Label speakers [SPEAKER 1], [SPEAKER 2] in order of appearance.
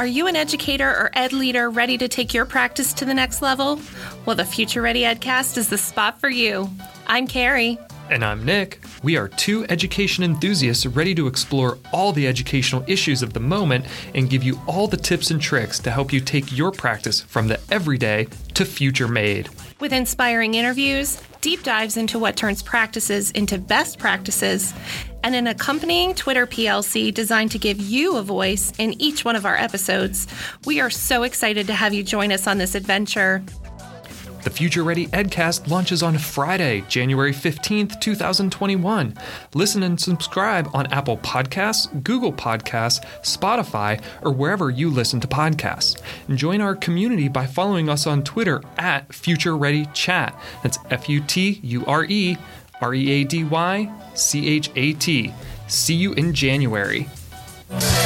[SPEAKER 1] Are you an educator or ed leader ready to take your practice to the next level? Well, the Future Ready Edcast is the spot for you. I'm Carrie.
[SPEAKER 2] And I'm Nick. We are two education enthusiasts ready to explore all the educational issues of the moment and give you all the tips and tricks to help you take your practice from the everyday to future made.
[SPEAKER 1] With inspiring interviews, deep dives into what turns practices into best practices, and an accompanying Twitter PLC designed to give you a voice in each one of our episodes, we are so excited to have you join us on this adventure.
[SPEAKER 2] The Future Ready Edcast launches on Friday, January 15th, 2021. Listen and subscribe on Apple Podcasts, Google Podcasts, Spotify, or wherever you listen to podcasts. And join our community by following us on Twitter at Future Ready Chat. That's FUTUREREADYCHAT. See you in January.